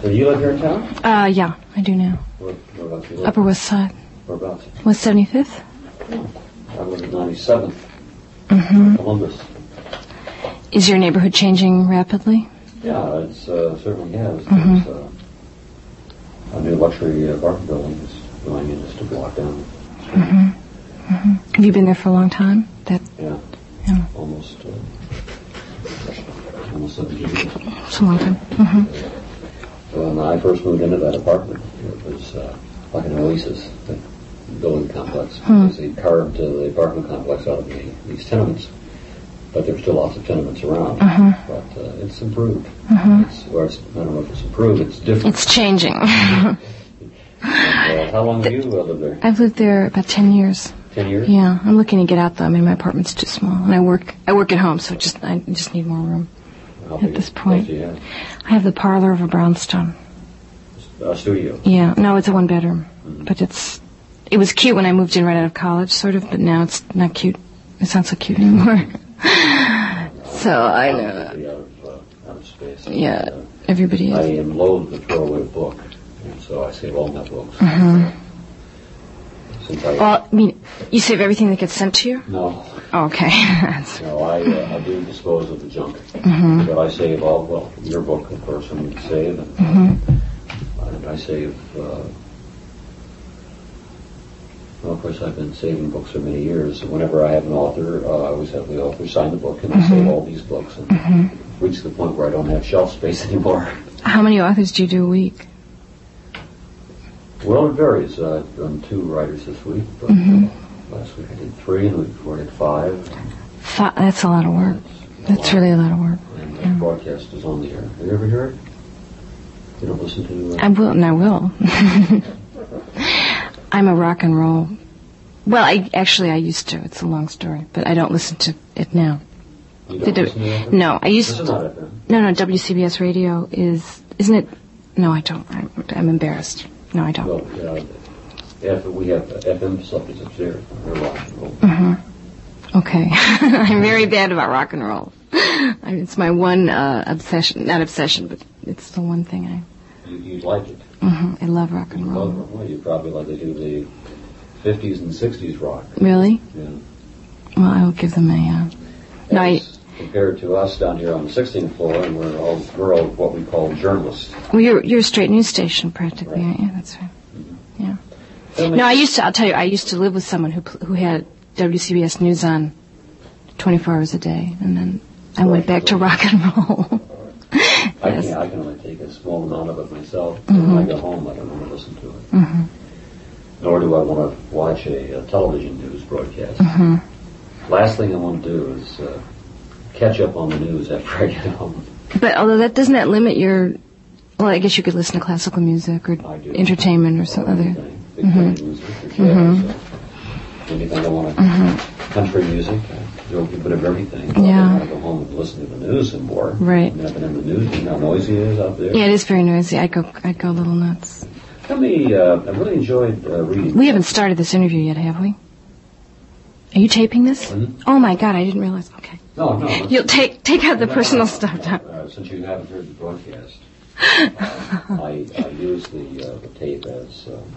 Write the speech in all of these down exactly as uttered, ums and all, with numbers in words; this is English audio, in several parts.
So you live here in town? Uh, yeah, I do now. Where, whereabouts you live? Upper West Side. Whereabouts? West seventy-fifth. Oh, I live at ninety-seventh. Mm-hmm. Columbus. Is your neighborhood changing rapidly? Yeah, it's uh, certainly has. Mm-hmm. There's uh, a new luxury apartment building is going in just a block down the street. Mm-hmm. Mm-hmm. Have you been there for a long time? That. Yeah. Yeah. Almost. Uh, almost seventy years. It's a long time. Mm-hmm. When I first moved into that apartment, it was uh, like an oasis, the building complex. Hmm. Because they carved uh, the apartment complex out of the, these tenements. But there's still lots of tenements around. Uh-huh. But uh, it's improved. Uh-huh. It's, or it's, I don't know if it's improved, it's different. It's changing. And, uh, how long have you uh, lived there? I've lived there about ten years. Ten years? Yeah, I'm looking to get out though. I mean, my apartment's too small, and I work I work at home, so just I just need more room. How At big this is- point. what do you have? I have the parlor of a brownstone. A studio. Yeah, no, it's a one bedroom, Mm-hmm. but it's it was cute when I moved in right out of college, sort of, but now it's not cute. It's not so cute anymore. So I know. Out of, uh, out of space. Yeah, Uh, everybody I is. am loath to throw away a book, and so I save all my books. Mhm. Since I Well, I mean, you save everything that gets sent to you? no, Oh, okay. no, I uh, I do dispose of the junk, Mhm. but I save all. Well, your book, of course, I need to save, and, Mhm. and I save. Uh, well, of course, I've been saving books for many years. And whenever I have an author, uh, I always have the author sign the book, and I save all these books, and Mhm. reach the point where I don't have shelf space anymore. How many authors do you do a week? Well, it varies. Uh, I've done two writers this week, but Mhm. uh, last week I did three, and the week before I did five. Fi that's a lot of work. That's really a lot of work. And the Yeah. broadcast is on the air. Have you ever heard it? You don't listen to... Uh, I will, and I will. I'm a rock and roll. Well, I actually I used to. It's a long story, but I don't listen to it now. you The don't W- listen to it? no, I used This is to. not F M. No, no, W C B S radio is, isn't it? No, I don't. I'm, I'm embarrassed. No, I don't. Well, uh, F, we have F M facilities upstairs. We're rock and roll. Mm-hmm. Okay. I'm very bad about rock and roll. I mean, it's my one uh, obsession. Not obsession, but it's the one thing I... You, you like it. Mm-hmm. I love rock You and love roll. it. Well, you probably like to do the fifties and sixties rock. Really? Yeah. Well, I will give them a... Uh, no, I, As compared to us down here on the sixteenth floor, and we're all, we're all what we call journalists. well, you're, you're a straight news station, practically, Right. aren't you? That's right. Yeah. Tell me- No, I used to, I'll tell you, I used to live with someone who pl- who had W C B S News on twenty-four hours a day, and then I went back to rock and roll. I Yes. can I can only take a small amount of it myself. Mhm. When I go home, I don't want to listen to it. Mm-hmm. Nor do I want to watch a, a television news broadcast. Mm-hmm. Last thing I want to do is uh, catch up on the news after I get home. But although that doesn't that limit your, well, I guess you could listen to classical music or I do. entertainment or some other. Everything. Big Mhm. band music or jazz. Mhm. uh, Anything I want to. Mhm. Country music. I do a bit of everything. I Yeah. want to go home and listen to the news some more. Right. I mean, I've been in the news. You know how noisy it is out there. Yeah, it is very noisy. I go, I go a little nuts. Tell me, uh, I really enjoyed uh, reading. We haven't started this interview yet, have we? Are you taping this? Mhm. Oh my God, I didn't realize. Okay. No, no. let's- You'll take take out the No, personal no, stuff down. Uh, since you haven't heard the broadcast, uh, I, I use the, uh, the tape as, um,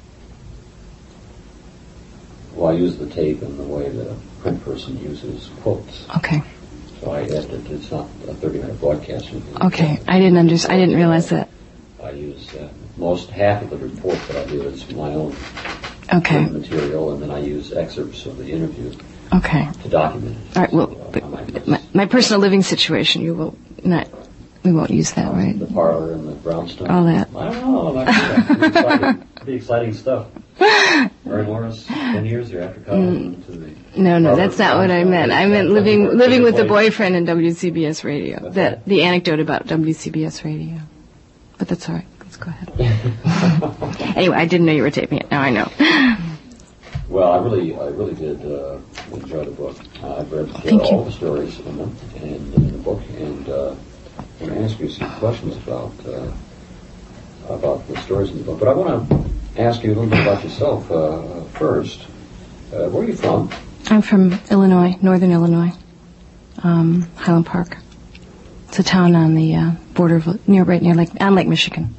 well, I use the tape in the way that a print person uses quotes. Okay. So I edit it. It's not a thirty-minute broadcast. Okay. I didn't under, I didn't realize that. I use uh, most half of the report that I do is my own Okay. print material, and then I use excerpts of the interview Okay. to document it. All right. Well, So, but I might miss my, my personal living situation, you will not. We won't use that, right? the parlor and the brownstone. All that. I don't know. Like that. Pretty exciting, pretty exciting stuff. Mary Morris, ten years here after college. went to the No, no, parlor that's not what I brownstone. meant. I meant That's living a living with the place. boyfriend in W C B S Radio. That's That right. the anecdote about W C B S Radio. But that's all right. Let's go ahead. Anyway, I didn't know you were taping it. Now I know. Well, I really, I really did uh, enjoy the book. Uh, I've read uh, Thank you. all the stories in them and in the book, and uh, I'm going to ask you some questions about uh, about the stories in the book. But I want to ask you a little bit about yourself uh, first. Uh, where are you from? I'm from Illinois, northern Illinois, um, Highland Park. It's a town on the uh, border of, near, right near Lake, on Lake Michigan.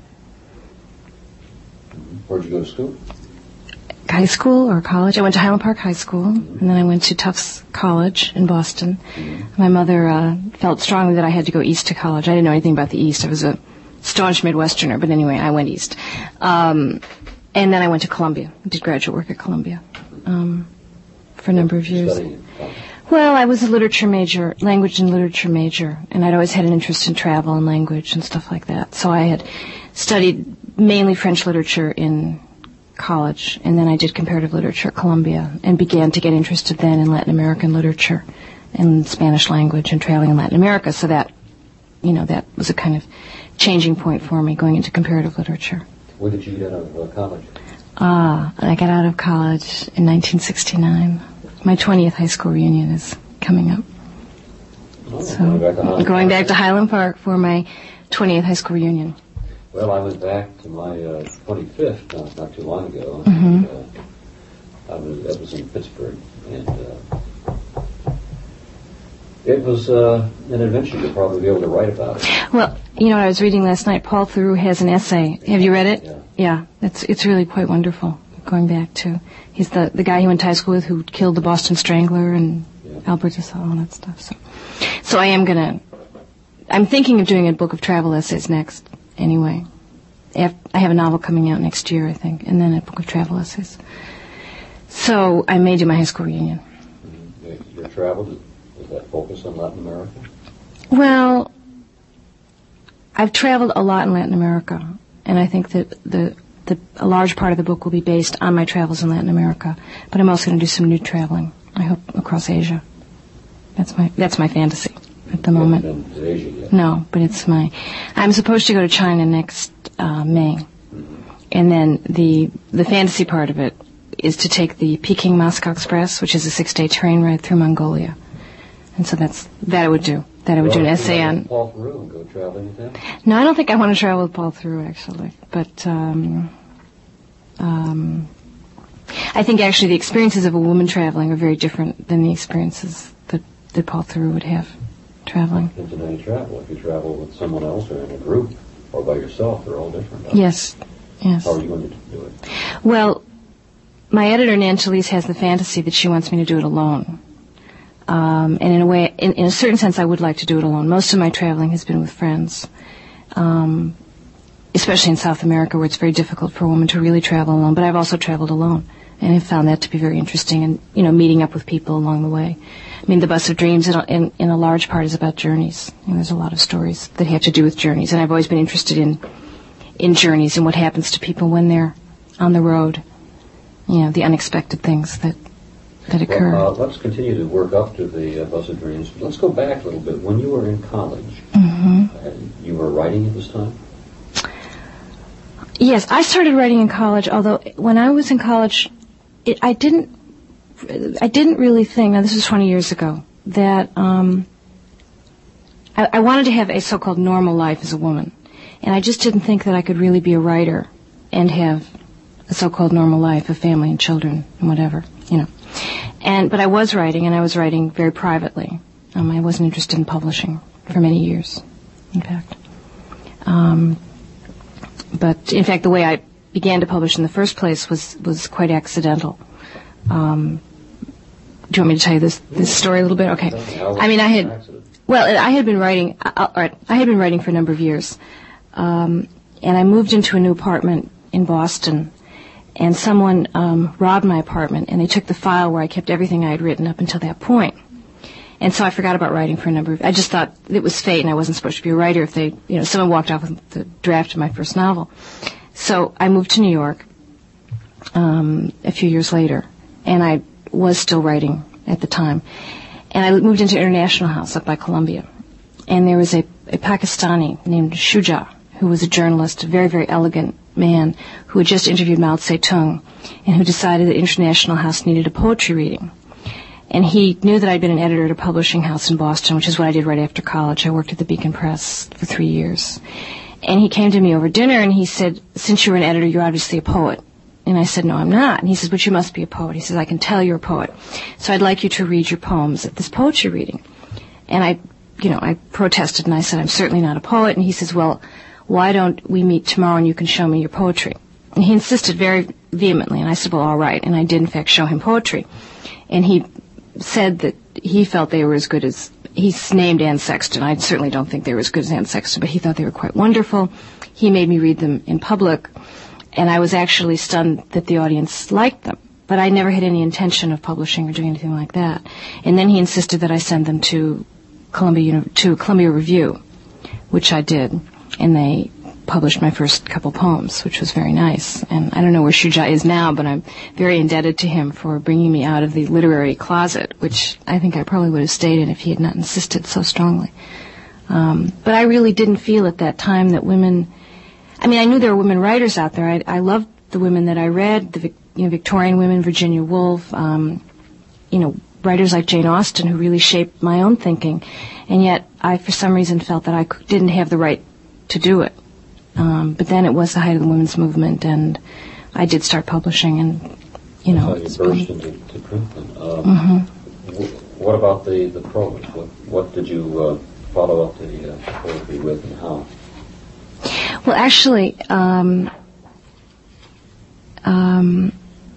Where'd you go to school? High school or college. I went to Highland Park High School, mm-hmm. and then I went to Tufts College in Boston. Mm-hmm. My mother uh, felt strongly that I had to go east to college. I didn't know anything about the East. I was a staunch Midwesterner, but anyway, I went east. Um, and then I went to Columbia. I did graduate work at Columbia um, for a number of years. Studying? Well, I was a literature major, language and literature major, and I'd always had an interest in travel and language and stuff like that. So I had studied mainly French literature in college, and then I did comparative literature at Columbia and began to get interested then in Latin American literature and Spanish language and traveling in Latin America. So that, you know, that was a kind of changing point for me, going into comparative literature. When did you get out of uh, college? Ah, I got out of college in nineteen sixty-nine. My twentieth high school reunion is coming up. Oh, so going back to Highland going Park. back to Highland Park for my twentieth high school reunion. Well, I went back to my uh, twenty-fifth not, not too long ago. Mm-hmm. And, uh, I was, that was in Pittsburgh, and uh, it was uh, an adventure. You'll probably be able to write about it. Well, you know, I was reading last night. Paul Theroux has an essay. Have you read it? Yeah. Yeah, it's it's really quite wonderful. Going back to, he's the the guy he went to high school with who killed the Boston Strangler and Yeah. Albert Dussel and all that stuff. So, so I am gonna. I'm thinking of doing a book of travel essays next. Anyway, I have a novel coming out next year, I think, and then a book of travel essays. So I may do my high school reunion. Mm-hmm. Your travel, does, does that focus on Latin America? Well, I've traveled a lot in Latin America, and I think that the, the a large part of the book will be based on my travels in Latin America. But I'm also going to do some new traveling, I hope, across Asia. That's my that's my fantasy at the moment. You haven't been to Asia yet. No, but it's my... I'm supposed to go to China next uh, May. Mm-hmm. And then the the fantasy part of it is to take the Peking-Moscow Express, which is a six-day train ride through Mongolia. And so that's that I would do. That I would well, do an essay on... Paul Theroux and go traveling with him? No, I don't think I want to travel with Paul Theroux, actually. But um, um, I think actually the experiences of a woman traveling are very different than the experiences that, that Paul Theroux would have traveling. Depends on how you travel. If you travel with someone else or in a group or by yourself, they're all different. Huh? Yes, yes. How are you going to do it? Well, my editor, Nancy Lees, has the fantasy that she wants me to do it alone. Um, and in a way, in, in a certain sense, I would like to do it alone. Most of my traveling has been with friends, um, especially in South America, where it's very difficult for a woman to really travel alone. But I've also traveled alone, and have found that to be very interesting. And you know, meeting up with people along the way. I mean, the Bus of Dreams, in a, in, in a large part, is about journeys. And there's a lot of stories that have to do with journeys. And I've always been interested in in journeys and what happens to people when they're on the road. You know, the unexpected things that. that occur. Well, uh, let's continue to work up to the uh, Bus of Dreams. Let's go back a little bit. When you were in college, mm-hmm. uh, you were writing at this time? Yes, I started writing in college, although when I was in college, it, I didn't I didn't really think, now this was twenty years ago, that um, I, I wanted to have a so-called normal life as a woman. And I just didn't think that I could really be a writer and have a so-called normal life of family and children and whatever, you know. And but I was writing, and I was writing very privately. Um, I wasn't interested in publishing for many years, in fact. Um, but in fact, the way I began to publish in the first place was was quite accidental. Um, do you want me to tell you this this story a little bit? Okay. I mean, I had well, I had been writing. Uh, all right, I had been writing for a number of years, um, and I moved into a new apartment in Boston. And someone um, robbed my apartment, and they took the file where I kept everything I had written up until that point. And so I forgot about writing for a number of... I just thought it was fate, and I wasn't supposed to be a writer if they... You know, someone walked off with the draft of my first novel. So I moved to New York um, a few years later, and I was still writing at the time. And I moved into International House up by Columbia. And there was a, a Pakistani named Shuja, who was a journalist, a very, very elegant man who had just interviewed Mao Zedong and who decided that International House needed a poetry reading. And he knew that I'd been an editor at a publishing house in Boston, which is what I did right after college. I worked at the Beacon Press for three years. And he came to me over dinner and he said, since you're an editor, you're obviously a poet. And I said, no, I'm not. And he says, but you must be a poet. He says, I can tell you're a poet. So I'd like you to read your poems at this poetry reading. And I you know, I protested and I said, I'm certainly not a poet. And he says, well, why don't we meet tomorrow and you can show me your poetry? And he insisted very vehemently, and I said, well, all right. And I did, in fact, show him poetry. And he said that he felt they were as good as, he's named Anne Sexton. I certainly don't think they were as good as Anne Sexton, but he thought they were quite wonderful. He made me read them in public, and I was actually stunned that the audience liked them. But I never had any intention of publishing or doing anything like that. And then he insisted that I send them to Columbia, to Columbia Review, which I did. And they published my first couple poems, which was very nice. And I don't know where Shuja is now, but I'm very indebted to him for bringing me out of the literary closet, which I think I probably would have stayed in if he had not insisted so strongly. Um, but I really didn't feel at that time that women, I mean, I knew there were women writers out there. I, I loved the women that I read, the you know, Victorian women, Virginia Woolf, um, you know, writers like Jane Austen who really shaped my own thinking. And yet I, for some reason, felt that I c- didn't have the right to do it. Um, but then it was the height of the women's movement, and I did start publishing, and, you know. That's how you burst into to print them. Um, mm-hmm. w- what about the, the prose? What, what did you uh, follow up the uh, poetry with, and how? Well, actually, um, um,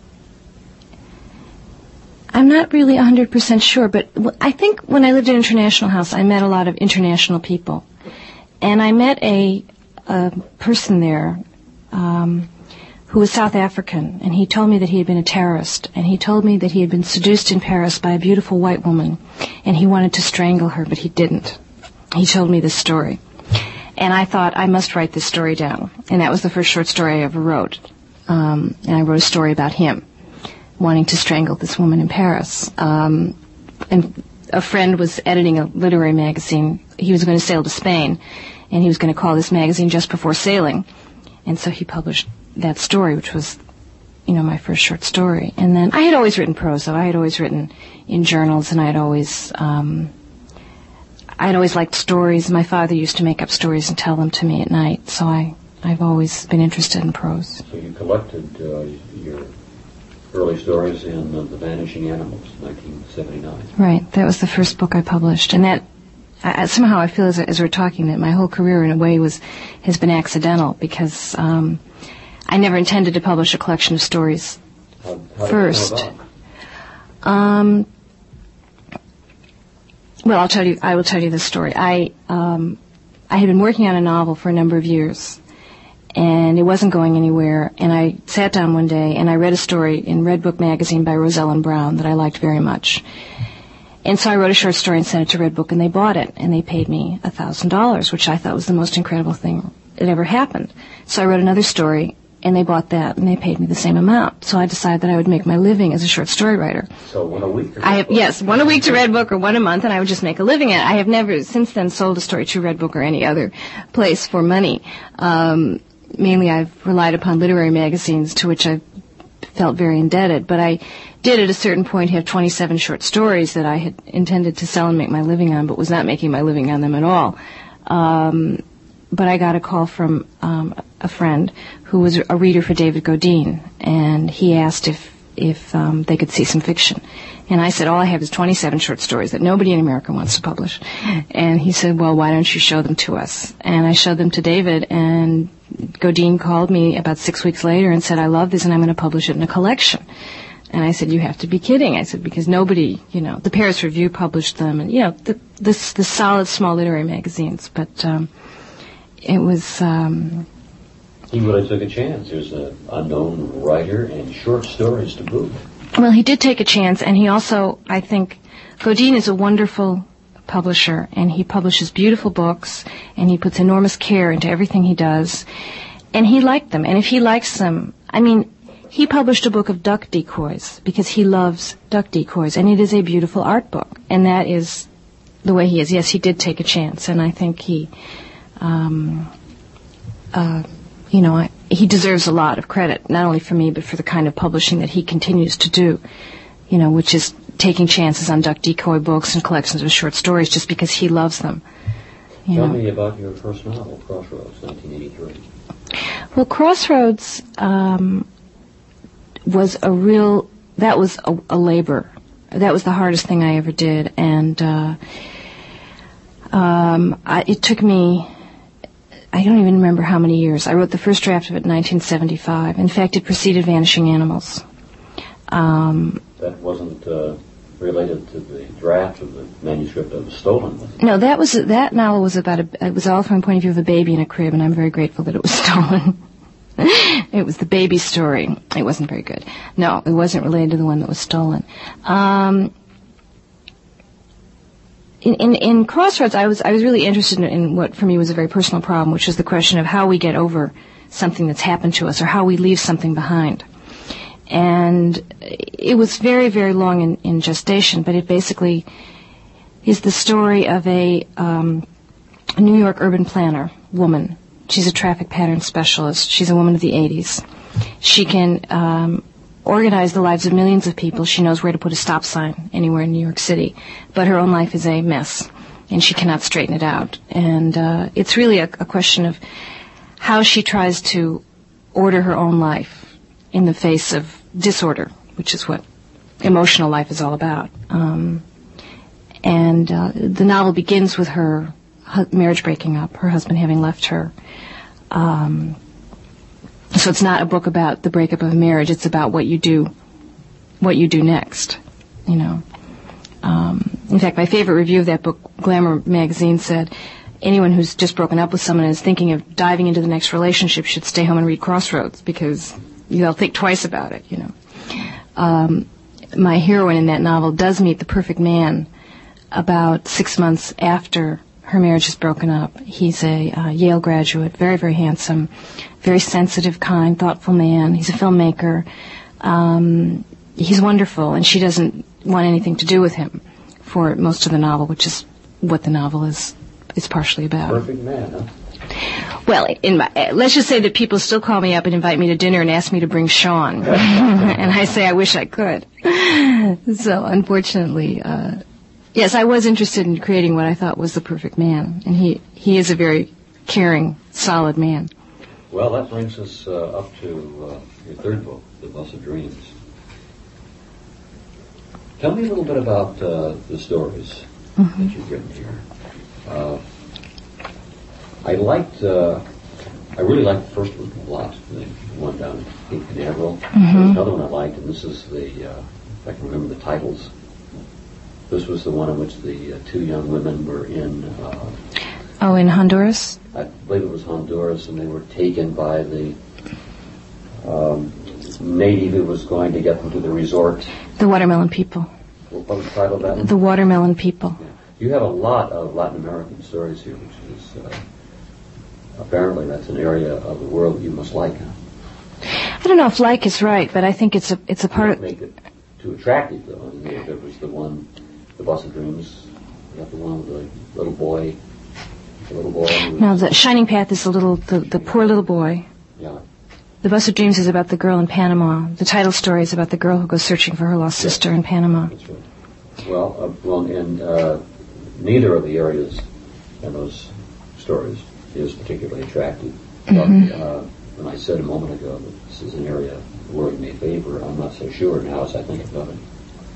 I'm not really one hundred percent sure, but w- I think when I lived at International House, I met a lot of international people. And I met a, a person there um, who was South African, and he told me that he had been a terrorist, and he told me that he had been seduced in Paris by a beautiful white woman, and he wanted to strangle her, but he didn't. He told me this story. And I thought, I must write this story down. And that was the first short story I ever wrote. Um, and I wrote a story about him wanting to strangle this woman in Paris. Um, and a friend was editing a literary magazine. He was going to sail to Spain, and he was going to call this magazine Just Before Sailing. And so he published that story, which was, you know, my first short story. And then I had always written prose, though. I had always written in journals, and I had always, um, I had always liked stories. My father used to make up stories and tell them to me at night, so I, I've always been interested in prose. So you collected uh, your early stories in uh, The Vanishing Animals, nineteen seventy-nine. Right. That was the first book I published, and that I, somehow I feel as, as we're talking that my whole career in a way was has been accidental, because um, I never intended to publish a collection of stories how, how first. Did it come about? Um, well, I'll tell you. I will tell you this story. I um, I had been working on a novel for a number of years, and it wasn't going anywhere. And I sat down one day and I read a story in Red Book magazine by Rosellen Brown that I liked very much. And so I wrote a short story and sent it to Red Book, and they bought it, and they paid me a thousand dollars, which I thought was the most incredible thing that ever happened. So I wrote another story, and they bought that, and they paid me the same amount. So I decided that I would make my living as a short story writer. So one a week? Or I have, yes, one a week to Red Book or one a month, and I would just make a living at it. I have never since then sold a story to Red Book or any other place for money. Um, mainly I've relied upon literary magazines to which I've felt very indebted, but I did at a certain point have twenty-seven short stories that I had intended to sell and make my living on, but was not making my living on them at all. Um, but I got a call from um, a friend who was a reader for David Godine, and he asked if if um, they could see some fiction. And I said, all I have is twenty-seven short stories that nobody in America wants to publish. And he said, well, why don't you show them to us? And I showed them to David, and Godine called me about six weeks later and said, I love this, and I'm going to publish it in a collection. And I said, you have to be kidding. I said, because nobody, you know, the Paris Review published them, and, you know, the, the, the solid small literary magazines. But um, it was... Um, he really took a chance. There's an unknown writer and short stories to boot. Well, he did take a chance, and he also, I think, Godine is a wonderful publisher, and he publishes beautiful books, and he puts enormous care into everything he does, and he liked them. And if he likes them, I mean... He published a book of duck decoys because he loves duck decoys, and it is a beautiful art book, and that is the way he is. Yes, he did take a chance, and I think he, um, uh, you know, I, he deserves a lot of credit, not only for me, but for the kind of publishing that he continues to do, you know, which is taking chances on duck decoy books and collections of short stories just because he loves them. You Tell know. me about your first novel, Crossroads, nineteen eighty-three. Well, Crossroads... Um, was a real, that was a, a labor. That was the hardest thing I ever did. And uh, Um, I, it took me, I don't even remember how many years. I wrote the first draft of it in nineteen seventy-five. In fact, it preceded Vanishing Animals. Um, that wasn't uh, related to the draft of the manuscript that was stolen, was it? No, that was that novel was about a. It was all from the point of view of a baby in a crib, and I'm very grateful that it was stolen. It was the baby story. It wasn't very good. No, it wasn't related to the one that was stolen. Um, in, in, in Crossroads, I was I was really interested in, in what for me was a very personal problem, which is the question of how we get over something that's happened to us, or how we leave something behind. And it was very, very long in, in gestation, but it basically is the story of a, um, a New York urban planner woman. She's a traffic pattern specialist. She's a woman of the eighties. She can um, organize the lives of millions of people. She knows where to put a stop sign anywhere in New York City. But her own life is a mess, and she cannot straighten it out. And uh, it's really a, a question of how she tries to order her own life in the face of disorder, which is what emotional life is all about. Um, and uh, the novel begins with her hu- marriage breaking up, her husband having left her. Um, so it's not a book about the breakup of a marriage. It's about what you do, what you do next. You know. Um, in fact, my favorite review of that book, Glamour magazine, said, anyone who's just broken up with someone and is thinking of diving into the next relationship should stay home and read Crossroads, because they'll think twice about it, you know. Um, my heroine in that novel does meet the perfect man about six months after her marriage is broken up. He's a uh, Yale graduate, very, very handsome, very sensitive, kind, thoughtful man. He's a filmmaker. Um, he's wonderful, and she doesn't want anything to do with him for most of the novel, which is what the novel is, is partially about. Perfect man, huh? Well, in my, uh, let's just say that people still call me up and invite me to dinner and ask me to bring Sean. And I say I wish I could. So, unfortunately, uh, yes, I was interested in creating what I thought was the perfect man. And he, he is a very caring, solid man. Well, that brings us uh, up to uh, your third book, The Bus of Dreams. Tell me a little bit about uh, the stories mm-hmm. that you've written here. Uh, I liked, uh, I really liked the first one a lot, the one down in Cape Canaveral. Mm-hmm. There's another one I liked, and this is the, uh, if I can remember the titles, this was the one in which the uh, two young women were in... Uh, oh, in Honduras? I believe it was Honduras, and they were taken by the um, native who was going to get them to the resort. The Watermelon People. What was the title of that one? The Watermelon People. Yeah. You have a lot of Latin American stories here, which is... Uh, apparently that's an area of the world you must like, huh? I don't know if like is right, but I think it's a it's a part of... Make it too attractive, though. I mean, there was the one, The Bus of Dreams, you got the one with the little boy, the little boy... No, The Shining Path is the little, the, the poor little boy. Yeah. The Bus of Dreams is about the girl in Panama. The title story is about the girl who goes searching for her lost yeah. sister in Panama. That's right. Well, uh, well, in uh, neither of the areas in those stories is particularly attractive. Mm-hmm. But uh, when I said a moment ago that this is an area the world may favor, I'm not so sure now as I think about it.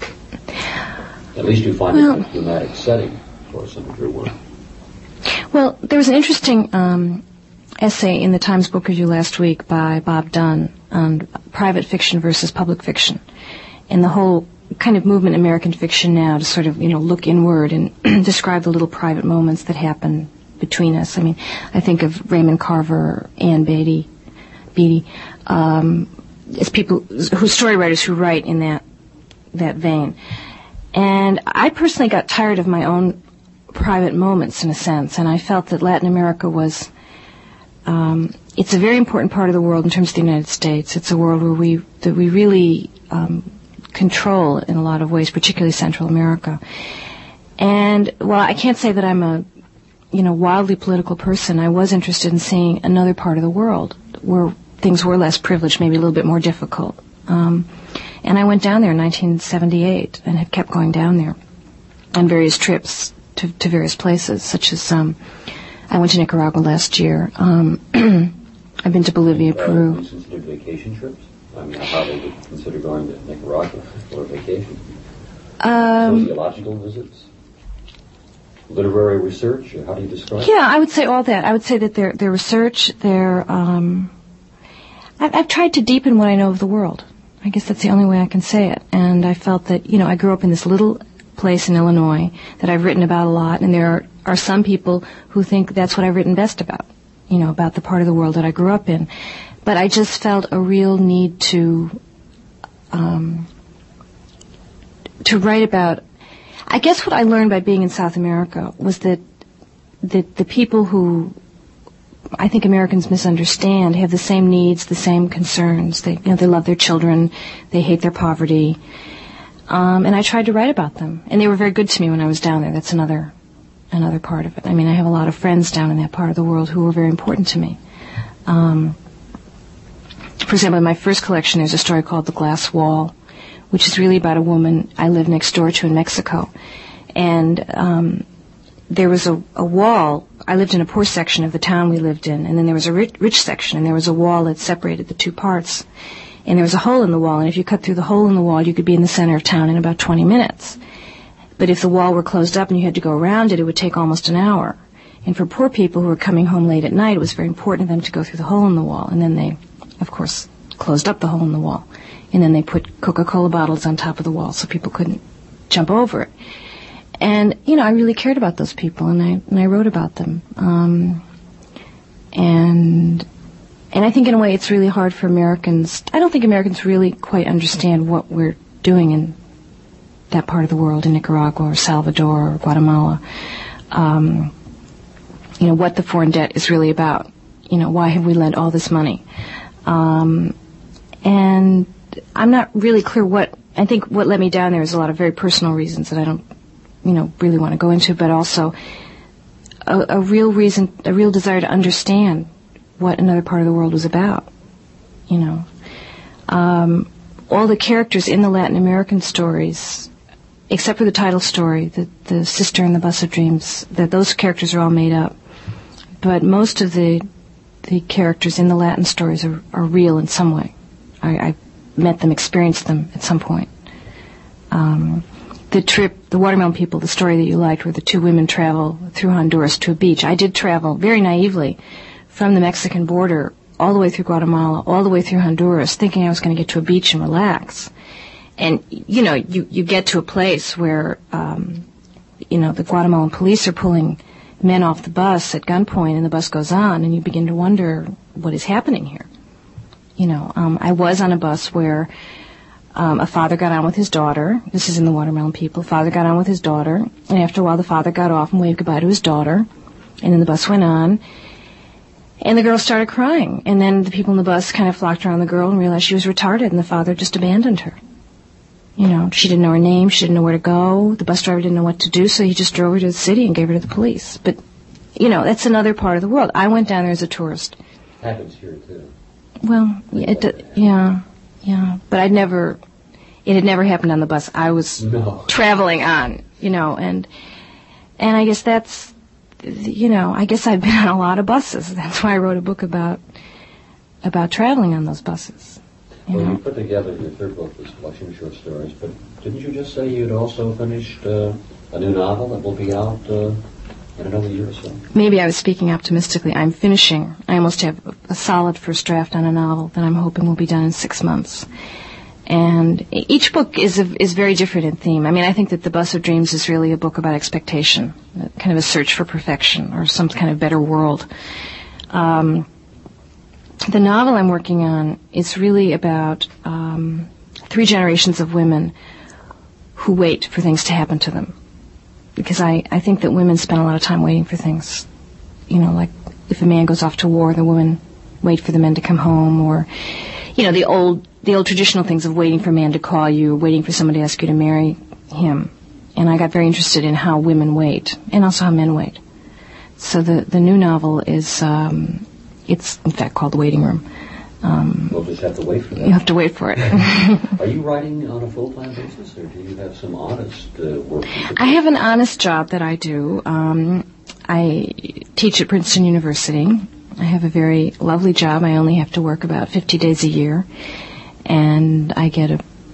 At least you find well, a dramatic setting for some of your work. Well, there was an interesting um, essay in the Times Book Review last week by Bob Dunn on private fiction versus public fiction, and the whole kind of movement in American fiction now to sort of, you know, look inward and describe the little private moments that happen between us. I mean, I think of Raymond Carver, Ann Beatty, Beatty, um, as people who story writers who write in that that vein. And I personally got tired of my own private moments, in a sense, and I felt that Latin America was, um, it's a very important part of the world in terms of the United States. It's a world where we, that we really um, control in a lot of ways, particularly Central America. And while I can't say that I'm a, you know, wildly political person, I was interested in seeing another part of the world where things were less privileged, maybe a little bit more difficult. Um, and I went down there in nineteen seventy-eight and have kept going down there on various trips to, to various places, such as um, I went to Nicaragua last year. Um, I've been to Bolivia, uh, Peru. You consider vacation trips? I mean, how they would consider going to Nicaragua for a vacation? Um, Sociological visits? literary research? How do you describe it? Yeah, I would say all that. I would say that their their research, their um, I've, I've tried to deepen what I know of the world. I guess that's the only way I can say it. And I felt that, you know, I grew up in this little place in Illinois that I've written about a lot, and there are, are some people who think that's what I've written best about, you know, about the part of the world that I grew up in. But I just felt a real need to um, to write about. I guess what I learned by being in South America was that that the people who I think Americans misunderstand have the same needs, the same concerns. They, you know, they love their children, they hate their poverty, um, and I tried to write about them. And they were very good to me when I was down there. That's another another part of it. I mean, I have a lot of friends down in that part of the world who were very important to me. Um, for example, in my first collection, there's a story called The Glass Wall, which is really about a woman I live next door to in Mexico. And um, there was a, a wall. I lived in a poor section of the town we lived in, and then there was a rich, rich section, and there was a wall that separated the two parts. And there was a hole in the wall, and if you cut through the hole in the wall, you could be in the center of town in about twenty minutes. But if the wall were closed up and you had to go around it, it would take almost an hour. And for poor people who were coming home late at night, it was very important to them to go through the hole in the wall. And then they, of course, closed up the hole in the wall. And then they put Coca-Cola bottles on top of the wall so people couldn't jump over it. And, you know, I really cared about those people, and I and I wrote about them. Um, and and I think in a way it's really hard for Americans. I don't think Americans really quite understand what we're doing in that part of the world, in Nicaragua or Salvador or Guatemala. Um, you know, what the foreign debt is really about. You know, why have we lent all this money? Um, and I'm not really clear what, I think what led me down there is a lot of very personal reasons that I don't, you know, really want to go into, but also a, a real reason, a real desire to understand what another part of the world was about, you know. Um, all the characters in the Latin American stories, except for the title story, the, the sister in the Bus of Dreams, that those characters are all made up. But most of the the characters in the Latin stories are, are real in some way. I, I met them, experienced them at some point. Um, the trip, the Watermelon People, the story that you liked, where the two women travel through Honduras to a beach. I did travel very naively from the Mexican border all the way through Guatemala, all the way through Honduras, thinking I was going to get to a beach and relax. And, you know, you, you get to a place where, um, you know, the Guatemalan police are pulling men off the bus at gunpoint, and the bus goes on, and you begin to wonder what is happening here. You know, um, I was on a bus where um, a father got on with his daughter. This is in the Watermelon People. Father got on with his daughter, and after a while the father got off and waved goodbye to his daughter, and then the bus went on, and the girl started crying. And then the people in the bus kind of flocked around the girl and realized she was retarded, and the father just abandoned her. You know, she didn't know her name, she didn't know where to go, the bus driver didn't know what to do, so he just drove her to the city and gave her to the police. But, you know, that's another part of the world. I went down there as a tourist. Happens here, too. Well, it, it, yeah, yeah, but I'd never, it had never happened on the bus. I was no. traveling on, you know, and, and I guess that's, you know, I guess I've been on a lot of buses. That's why I wrote a book about, about traveling on those buses. You well, know? you put together your third book, this collection of short stories, but didn't you just say you'd also finished uh, a new novel that will be out uh, in another year or so? Maybe I was speaking optimistically. I'm finishing. I almost have a solid first draft on a novel that I'm hoping will be done in six months. And each book is a, is very different in theme. I mean, I think that The Bus of Dreams is really a book about expectation, kind of a search for perfection or some kind of better world. Um, the novel I'm working on is really about um, three generations of women who wait for things to happen to them. Because I, I think that women spend a lot of time waiting for things. You know, like if a man goes off to war, the women wait for the men to come home, or, you know, the old the old traditional things of waiting for a man to call you, waiting for somebody to ask you to marry him. And I got very interested in how women wait, and also how men wait. So the, the new novel is, um, it's in fact called The Waiting Room. Um, we'll just have to wait for that. You have to wait for it. Are you writing on a full-time basis, or do you have some honest uh, work? I have an honest job that I do. Um, I teach at Princeton University. I have a very lovely job. I only have to work about fifty days a year, and I get a,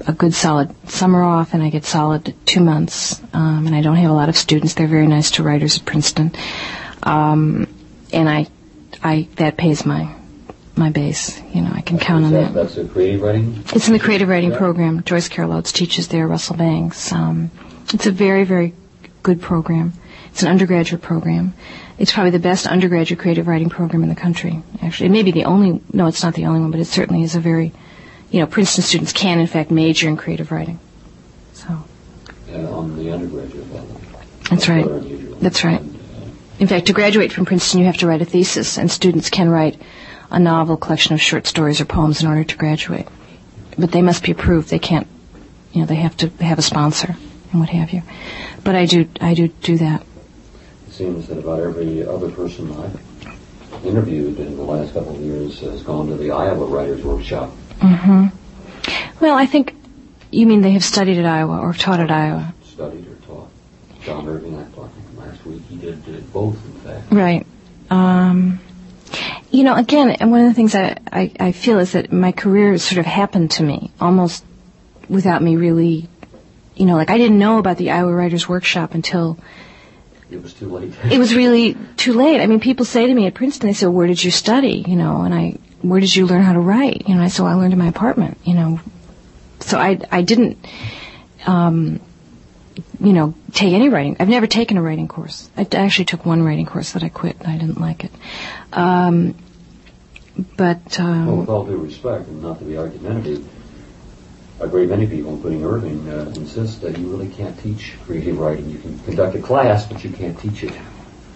a good solid summer off, and I get solid two months, um, and I don't have a lot of students. They're very nice to writers at Princeton, um, and I, I that pays my my base. You know, I can count on that. That's a creative writing? It's in the creative writing program. Joyce Carol Oates teaches there, Russell Banks. Um, it's a very, very good program. It's an undergraduate program. It's probably the best undergraduate creative writing program in the country, actually. It may be the only, no, it's not the only one, but it certainly is a very, you know, Princeton students can, in fact, major in creative writing. So. Uh, on the undergraduate level. That's right. That's right. In fact, to graduate from Princeton, you have to write a thesis, and students can write a novel, collection of short stories or poems in order to graduate. But they must be approved. They can't, you know, they have to have a sponsor and what have you. But I do, I do do that. It seems that about every other person I've interviewed in the last couple of years has gone to the Iowa Writers Workshop. Mm-hmm. Well, I think you mean they have studied at Iowa or taught at Iowa. Studied or taught. John Irving, I thought last week he did, did both, in fact. Right. Um, you know, again, and one of the things I, I, I feel is that my career sort of happened to me almost without me really, you know, like I didn't know about the Iowa Writers Workshop until it was too late. It was really too late. I mean, people say to me at Princeton, they say, where did you study? You know, and I, where did you learn how to write? You know, I said, well, I learned in my apartment, you know. So I, I didn't, um, you know, take any writing. I've never taken a writing course. I actually took one writing course that I quit. I didn't like it. Um, but, um, well, with all due respect, and not to be argumentative, a great many people, including Irving, uh, insist that you really can't teach creative writing. You can conduct a class, but you can't teach it.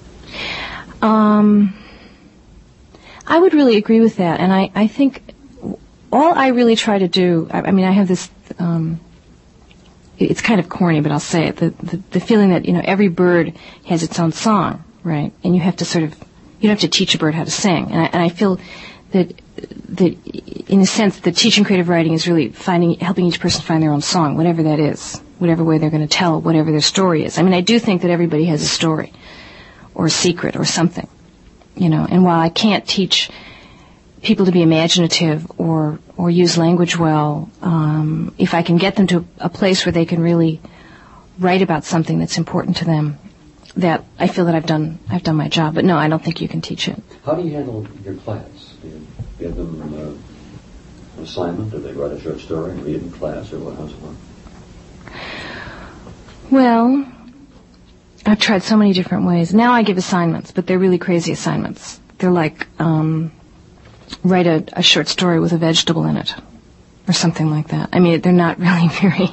Um, I would really agree with that, and I, I think all I really try to do, I, I mean, I have this, um, it's kind of corny, but I'll say it, the, the, the feeling that, you know, every bird has its own song, right? And you have to sort of, you don't have to teach a bird how to sing. And I, and I feel that, that in a sense, that teaching creative writing is really finding, helping each person find their own song, whatever that is, whatever way they're going to tell, whatever their story is. I mean, I do think that everybody has a story, or a secret, or something, you know. And while I can't teach people to be imaginative or or use language well, um, if I can get them to a place where they can really write about something that's important to them, that I feel that I've done I've done my job. But no, I don't think you can teach it. How do you handle your class? Do you give them uh, an assignment? Do they write a short story and read it in class, or what? How's it work? Well, I've tried so many different ways. Now I give assignments, but they're really crazy assignments. They're like, um, write a, a short story with a vegetable in it, or something like that. I mean, they're not really very...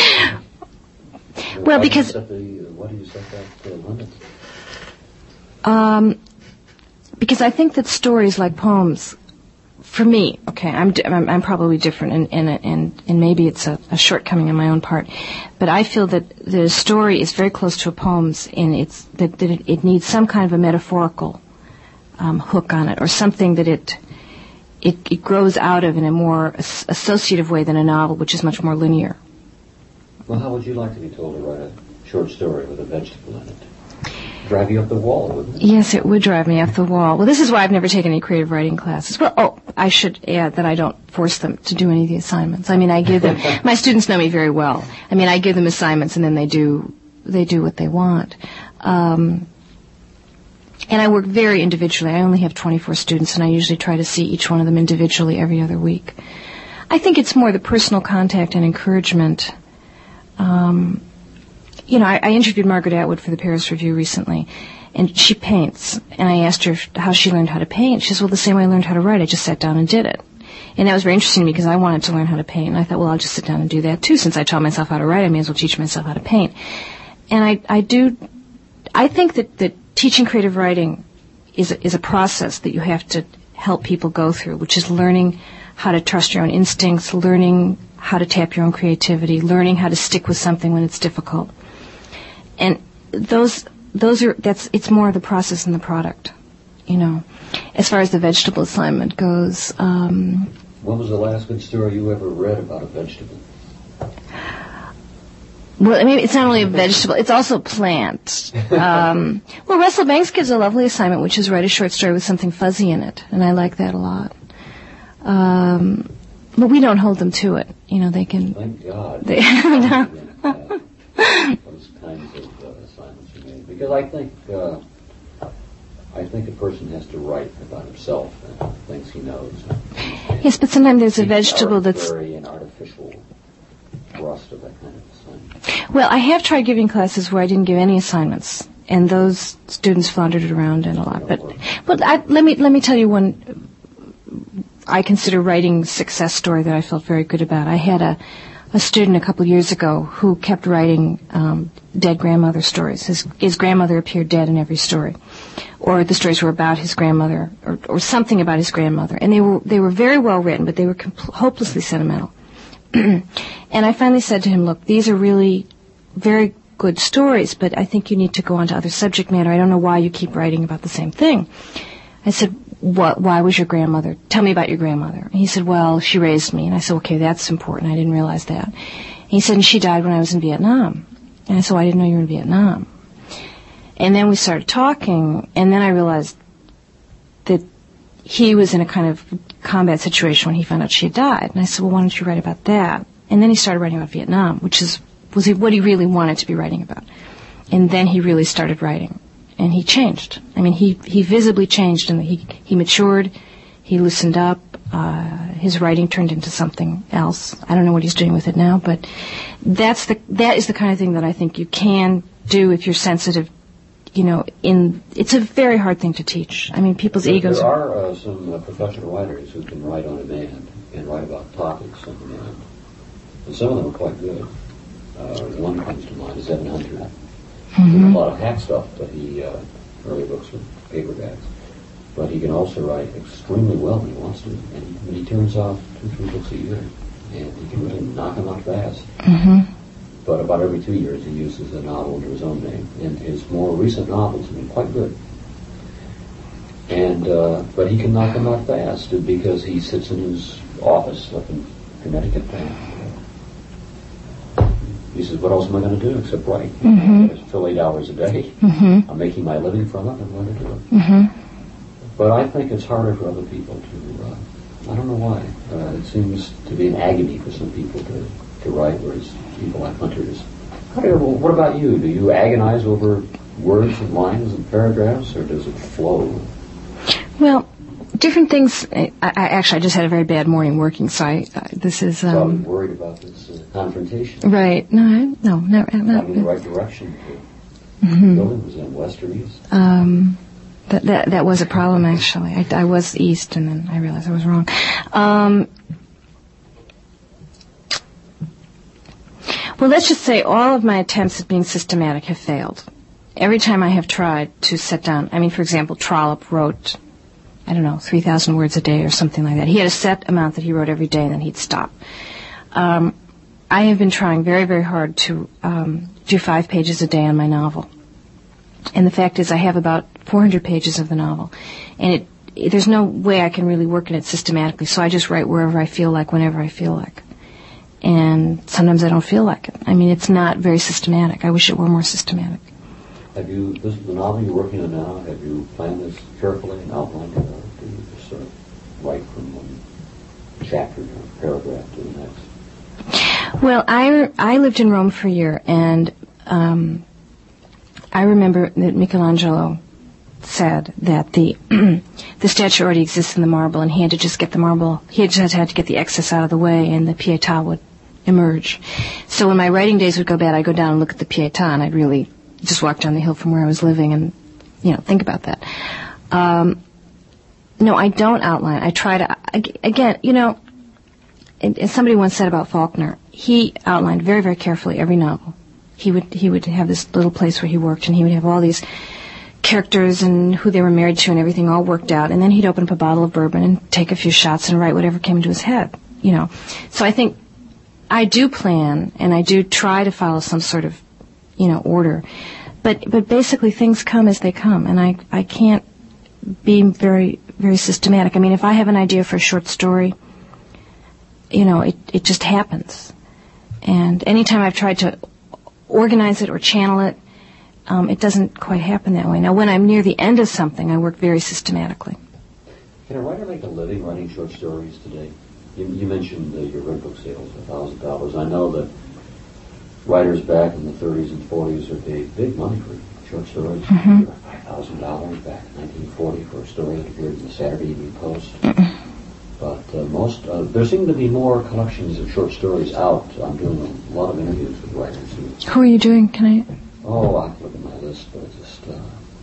well, why because... Do the, why do you set that uh, limit? Um, because I think that stories like poems, for me, okay, I'm I'm, I'm probably different, and and and, and maybe it's a, a shortcoming on my own part, but I feel that the story is very close to a poem's, and it's that, that it, it needs some kind of a metaphorical um, hook on it, or something that it, it it grows out of in a more as- associative way than a novel, which is much more linear. Well, how would you like to be told to write a short story with a vegetable in it? Drive you up the wall, wouldn't it? Yes, it would drive me up the wall. Well, this is why I've never taken any creative writing classes. Well, oh, I should add that I don't force them to do any of the assignments. I mean, I give them, my students know me very well. I mean, I give them assignments and then they do, they do what they want. Um, and I work very individually. I only have twenty-four students, and I usually try to see each one of them individually every other week. I think it's more the personal contact and encouragement. Um, You know, I, I interviewed Margaret Atwood for the Paris Review recently, and she paints. And I asked her how she learned how to paint. She says, well, the same way I learned how to write, I just sat down and did it. And that was very interesting to me because I wanted to learn how to paint. And I thought, well, I'll just sit down and do that too. Since I taught myself how to write, I may as well teach myself how to paint. And I, I do, I think that, that teaching creative writing is a, is a process that you have to help people go through, which is learning how to trust your own instincts, learning how to tap your own creativity, learning how to stick with something when it's difficult. And those, those are, that's, it's more the process than the product, you know. As far as the vegetable assignment goes, um... When was the last good story you ever read about a vegetable? Well, I mean, it's not only a vegetable, it's also a plant. Um, well, Russell Banks gives a lovely assignment, which is write a short story with something fuzzy in it, and I like that a lot. Um, but we don't hold them to it. You know, they can. Thank God. They, no. Those kinds of uh, assignments are made because I think uh, I think a person has to write about himself and things he knows. And yes, but sometimes there's a vegetable that's very an artificial thrust of that kind of assignment. Well, I have tried giving classes where I didn't give any assignments, and those students floundered it around in a lot. But, but I, let me let me tell you one. I consider writing success story that I felt very good about. I had a, a student a couple of years ago who kept writing um, dead grandmother stories. His his grandmother appeared dead in every story, or the stories were about his grandmother, or, or something about his grandmother. And they were they were very well written, but they were compl- hopelessly sentimental. And I finally said to him, "Look, these are really very good stories, but I think you need to go on to other subject matter. I don't know why you keep writing about the same thing." I said, What, why was your grandmother? Tell me about your grandmother. And he said, well, she raised me. And I said, okay, that's important. I didn't realize that. And he said, and she died when I was in Vietnam. And I said, well, I didn't know you were in Vietnam. And then we started talking, and then I realized that he was in a kind of combat situation when he found out she had died. And I said, well, why don't you write about that? And then he started writing about Vietnam, which is was what he really wanted to be writing about. And then he really started writing. And he changed. I mean, he, he visibly changed, and he he matured. He loosened up. Uh, his writing turned into something else. I don't know what he's doing with it now, but that's the that is the kind of thing that I think you can do if you're sensitive. You know, in it's a very hard thing to teach. I mean, people's there, egos. There are uh, some uh, professional writers who can write on demand and write about topics on demand, and some of them are quite good. Uh, one comes to mind is Evan Hunter. Mm-hmm. A lot of hack stuff, but he uh, early books with paperbacks. But he can also write extremely well when he wants to, and he, when he turns off two, three books a year, and he can really knock them out fast. Mm-hmm. But about every two years, he uses a novel under his own name, and his more recent novels have been quite good. And uh, but he can knock them out fast because he sits in his office up in Connecticut. He says, what else am I going to do except write? Mm-hmm. I fill eight hours a day. Mm-hmm. I'm making my living from it. I'm going to do it. Mm-hmm. But I think it's harder for other people to, uh, I don't know why. Uh, it seems to be an agony for some people to, to write, whereas people like Hunter is. How do you, well, what about you? Do you agonize over words and lines and paragraphs, or does it flow? Well, different things. I, I actually I just had a very bad morning working, so I, uh, this is. Um, so I'm worried about this uh, confrontation. Right? No, I, no, no, no. Not in the right direction. To mm-hmm. the building was in west or east. Um, that that that was a problem actually. I, I was east, and then I realized I was wrong. Um, well, let's just say all of my attempts at being systematic have failed. Every time I have tried to set down, I mean, for example, Trollope wrote, I don't know, three thousand words a day or something like that. He had a set amount that he wrote every day, and then he'd stop. Um, I have been trying very, very hard to um, do five pages a day on my novel. And the fact is I have about four hundred pages of the novel. And it, it there's no way I can really work in it systematically, so I just write wherever I feel like, whenever I feel like. And sometimes I don't feel like it. I mean, it's not very systematic. I wish it were more systematic. Have you, this is the novel you're working on now, have you planned this carefully and outlined it, or do you just sort of write from one chapter or paragraph to the next? Well, I, I lived in Rome for a year, and um, I remember that Michelangelo said that the the statue already exists in the marble, and he had to just get the marble, he had just had to get the excess out of the way, and the Pietà would emerge. So when my writing days would go bad, I'd go down and look at the Pietà, and I'd really just walk down the hill from where I was living and, you know, think about that. Um, no, I don't outline. I try to, again, you know, as somebody once said about Faulkner, he outlined very, very carefully every novel. He would he would have this little place where he worked, and he would have all these characters and who they were married to and everything all worked out, and then he'd open up a bottle of bourbon and take a few shots and write whatever came into his head, you know. So I think I do plan, and I do try to follow some sort of, you know, order. But but basically things come as they come, and I, I can't be very, very systematic. I mean, if I have an idea for a short story, you know, it, it just happens. And anytime I've tried to organize it or channel it, um, it doesn't quite happen that way. Now, when I'm near the end of something, I work very systematically. Can a writer make a living writing short stories today? you, you mentioned uh, your Red Book sales, a thousand dollars. I know that writers back in the thirties and forties are paid big money for short stories. Mm-hmm. Five thousand dollars back in nineteen forty for a story that appeared in the Saturday Evening Post. Mm-hmm. But uh, most, uh, there seem to be more collections of short stories out. I'm doing a lot of interviews with writers. Who, Who are you doing? Can I? Oh, I look at my list, but I just, uh,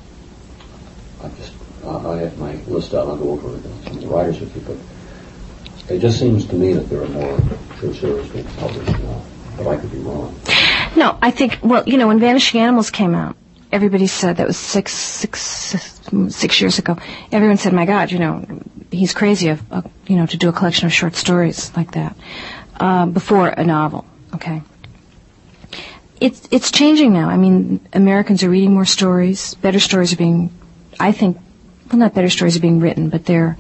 I just, uh, I have my list out. I'll go over some of the writers with you, but it just seems to me that there are more short stories being published now. But I could be wrong. No, I think. Well, you know, when Vanishing Animals came out, everybody said that was six, six, six years ago. Everyone said, "My God, you know, he's crazy of, uh, you know, to do a collection of short stories like that uh, before a novel." Okay. It's it's changing now. I mean, Americans are reading more stories. Better stories are being, I think, well, not better stories are being written, but they're,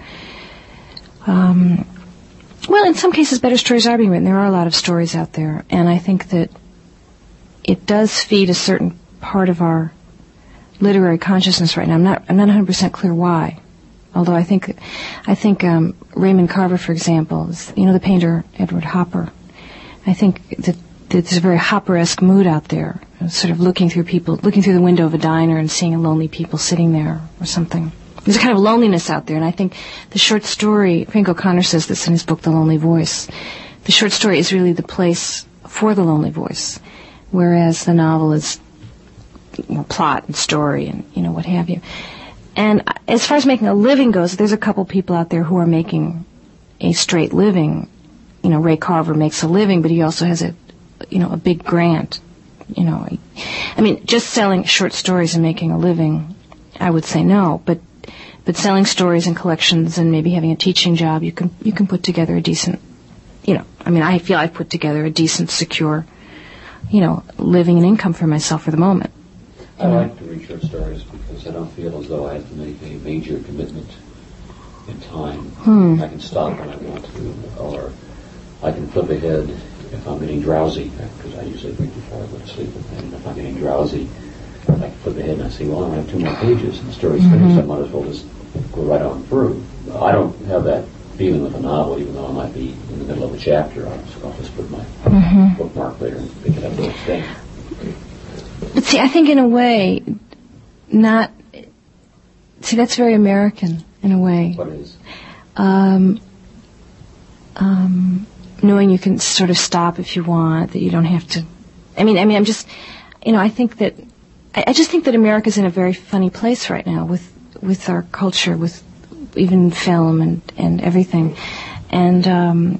um, well, in some cases, better stories are being written. There are a lot of stories out there, and I think that it does feed a certain part of our literary consciousness right now. I'm not I'm not one hundred percent clear why, although I think I think um, Raymond Carver, for example, is, you know, the painter Edward Hopper. I think that there's a very Hopper-esque mood out there, sort of looking through people, looking through the window of a diner and seeing lonely people sitting there or something. There's a kind of loneliness out there, and I think the short story, Frank O'Connor says this in his book, The Lonely Voice, the short story is really the place for the lonely voice, whereas the novel is more plot and story and, you know, what have you. And as far as making a living goes, there's a couple people out there who are making a straight living. You know, Ray Carver makes a living, but he also has a, you know, a big grant. You know, I mean, just selling short stories and making a living, I would say no. But but selling stories and collections and maybe having a teaching job, you can you can put together a decent, you know, I mean, I feel I've put together a decent, secure, you know, living and income for myself for the moment. I like to read short stories because I don't feel as though I have to make a major commitment in time. Hmm. I can stop when I want to, or I can flip ahead if I'm getting drowsy, because I usually read before I go to sleep. And if I'm getting drowsy, I can flip ahead and I see, well, I have two more pages and the story's mm-hmm. finished. I might as well just go right on through. I don't have that feeling with a novel, even though I might be in the middle of a chapter. I'll just, I'll just put my mm-hmm. bookmark there and pick it up the next day. But see, I think in a way, not... See, that's very American, in a way. What is? Um, um, knowing you can sort of stop if you want, that you don't have to... I mean, I mean, I'm just... You know, I think that... I, I just think that America's in a very funny place right now with, with our culture, with even film and, and everything. And... Um,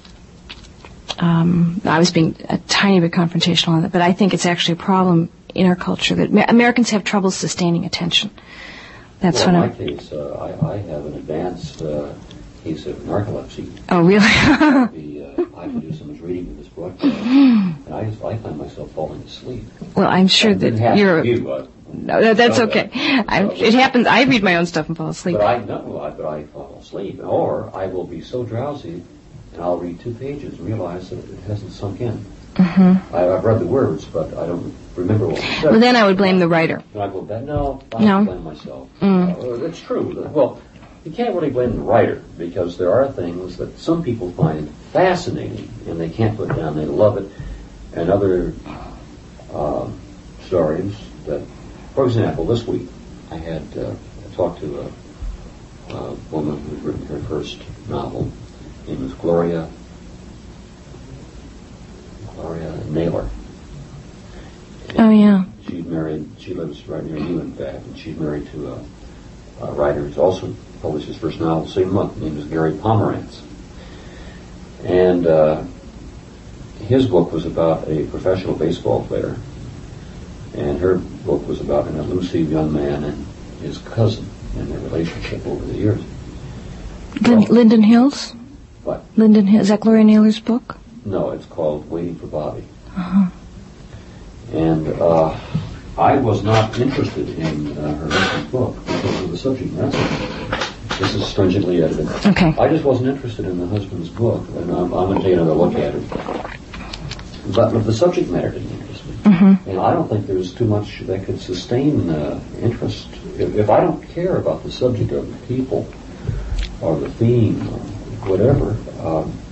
Um, I was being a tiny bit confrontational on that, but I think it's actually a problem in our culture that Amer- Americans have trouble sustaining attention. That's well, what in I'm... my case, uh, I, I have an advanced uh, case of narcolepsy. Oh, really? the, uh, I can do so much reading with this broadcast, and I, just, I find myself falling asleep. Well, I'm sure that, that you're... You, but no, that's okay. I'm, it happens. I read my own stuff and fall asleep. But I know, I, but I fall asleep, or I will be so drowsy. And I'll read two pages and realize that it hasn't sunk in. Mm-hmm. I, I've read the words, but I don't remember what it said. Well, then I would blame the writer. And I go back, no, I no. blame myself. Mm. Uh, it's true. Well, you can't really blame the writer, because there are things that some people find fascinating, and they can't put down, they love it, and other uh, stories that, for example, this week, I had uh, talked to a, a woman who's written her first novel. Her name was Gloria Gloria Naylor. And oh, yeah. She's married, she lives right near you, in fact, and she's married to a, a writer who's also published his first novel the same month. His name is Gary Pomerantz. And uh, his book was about a professional baseball player, and her book was about an elusive young man and his cousin and their relationship over the years. Lin- well, Linden Hills? What? Linden Hills. Is that Gloria Naylor's book? No, it's called Waiting for Bobby. Uh-huh. And uh, I was not interested in uh, her husband's book because of the subject matter. This is stringently edited. Okay. I just wasn't interested in the husband's book, and I'm, I'm going to take another look at it. But the subject matter didn't interest me. Mm-hmm. And I don't think there's too much that could sustain uh, interest. If, if I don't care about the subject of the people or the theme or whatever, um,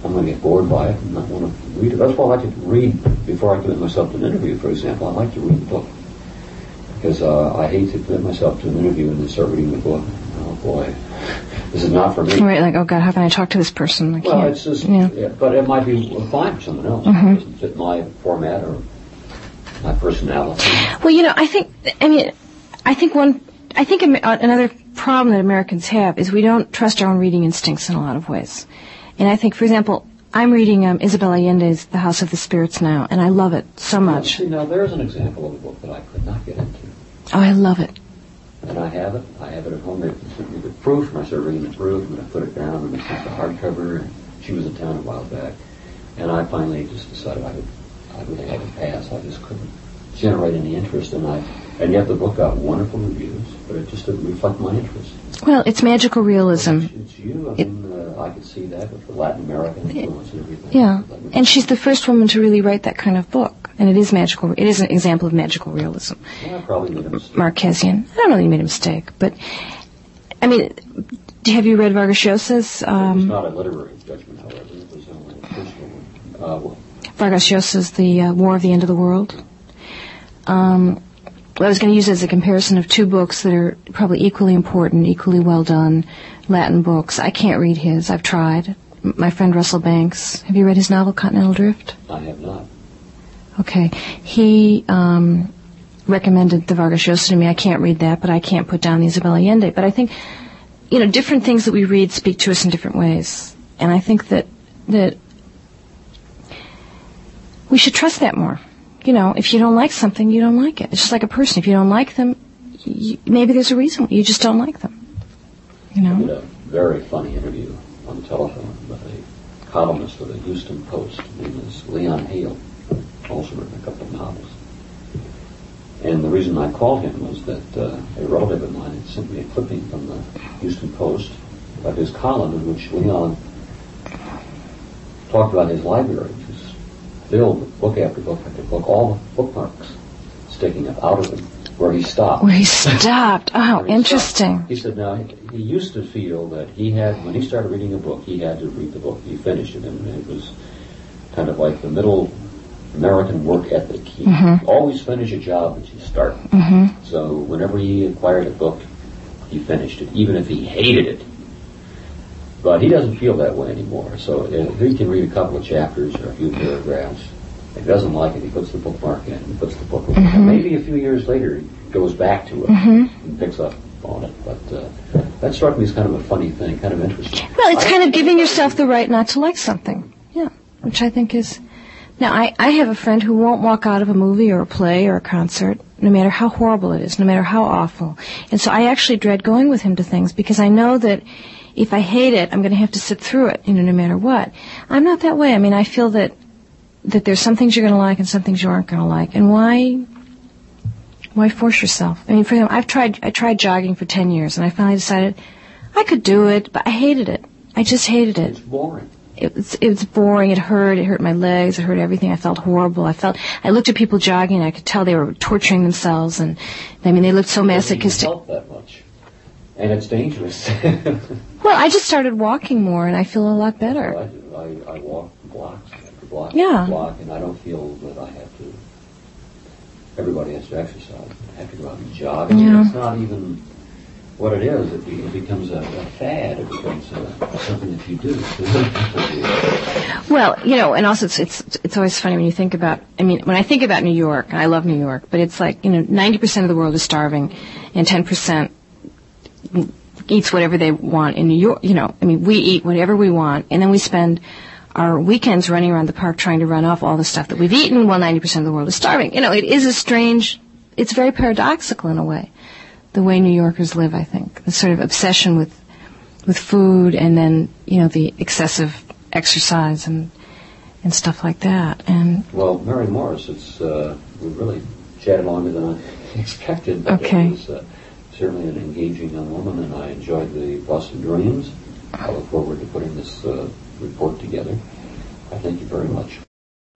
I'm going to get bored by it and not want to read it. That's why I like to read before I commit myself to an interview, for example. I like to read the book. Because uh, I hate to commit myself to an interview and then start reading the book. Oh, boy. This is not for me. Right, like, oh, God, how can I talk to this person? I well, can't. it's just, yeah. Yeah, but it might be fine for someone else. Mm-hmm. It doesn't fit my format or my personality. Well, you know, I think, I mean, I think one, I think another problem that Americans have is we don't trust our own reading instincts in a lot of ways. And I think, for example, I'm reading um, Isabel Allende's The House of the Spirits now, and I love it so much. See, now there's an example of a book that I could not get into. Oh, I love it. And I have it. I have it at home. They sent me the proof, and I started reading the proof, and I put it down, and I sent the hardcover, and she was in town a while back. And I finally just decided I would, I would have to pass. I just couldn't generate any interest, and I, and yet the book got wonderful reviews, but it just didn't reflect my interest. Well, it's magical realism. It's, it's you. I mean, uh, I could see that with the Latin American influence and everything. Yeah, and she's the first woman to really write that kind of book, and it is magical. It is an example of magical realism. Well, I probably made a mistake. Marquesian. I don't know that you made a mistake, but I mean, have you read Vargas Llosa's? Um, it was not a literary judgment, however. It was only a personal one. Uh, well, Vargas Llosa's The uh, War of the End of the World. Um, I was going to use it as a comparison of two books that are probably equally important, equally well done, Latin books. I can't read his. I've tried. My friend Russell Banks. Have you read his novel, Continental Drift? I have not. Okay. He um, recommended the Vargas Llosa to me. I can't read that, but I can't put down the Isabel Allende. But I think, you know, different things that we read speak to us in different ways. And I think that that we should trust that more. You know, if you don't like something, you don't like it. It's just like a person. If you don't like them, you, maybe there's a reason. You just don't like them. You know? I did a very funny interview on the telephone with a columnist for the Houston Post. His name is Leon Hale, also written a couple of novels. And the reason I called him was that uh, a relative of mine had sent me a clipping from the Houston Post of his column in which Leon talked about his library, which was filled with book after book after book, all the bookmarks sticking up out of them, where he stopped. Where he stopped. Oh, he interesting. Stopped. He said, now, he, he used to feel that he had, when he started reading a book, he had to read the book. He finished it, and it was kind of like the middle American work ethic. He mm-hmm. always finish a job that you start. Mm-hmm. So whenever he acquired a book, he finished it, even if he hated it. But he doesn't feel that way anymore. So if he can read a couple of chapters or a few paragraphs, if he doesn't like it, he puts the bookmark in, he puts the book away. Mm-hmm. Maybe a few years later, he goes back to it mm-hmm. and picks up on it. But uh, that struck me as kind of a funny thing, kind of interesting. Well, it's I kind of giving yourself the right not to like something. Yeah, which I think is... Now, I, I have a friend who won't walk out of a movie or a play or a concert, no matter how horrible it is, no matter how awful. And so I actually dread going with him to things because I know that if I hate it, I'm going to have to sit through it, you know, no matter what. I'm not that way. I mean, I feel that that there's some things you're going to like and some things you aren't going to like. And why why force yourself? I mean, for example, I've tried I tried jogging for ten years, and I finally decided I could do it, but I hated it. I just hated it. It's boring. It was, it was boring. It hurt. It hurt my legs. It hurt everything. I felt horrible. I felt, I looked at people jogging and I could tell they were torturing themselves. And, I mean, they looked so masochistic. It doesn't help that much. And it's dangerous. Well, I just started walking more and I feel a lot better. I do. I, I walk blocks after block Yeah. after block, and I don't feel that I have to, everybody has to exercise. I have to go out and jog. I mean, Yeah. it's not even what it is. It, be, it becomes a, a fad. It becomes a, something that you do. Well, you know, and also it's, it's it's always funny when you think about, I mean, when I think about New York, and I love New York, but it's like, you know, ninety percent of the world is starving and ten percent eats whatever they want in New York. You know, I mean, we eat whatever we want, and then we spend our weekends running around the park trying to run off all the stuff that we've eaten while ninety percent of the world is starving. You know, it is a strange, it's very paradoxical in a way, the way New Yorkers live, I think. The sort of obsession with with food and then, you know, the excessive exercise and and stuff like that. And well, Mary Morris, it's uh, we really chatted longer than I expected. But okay. It was uh, certainly an engaging young woman, and I enjoyed the Boston Dreams. I look forward to putting this uh, report together. I thank you very much.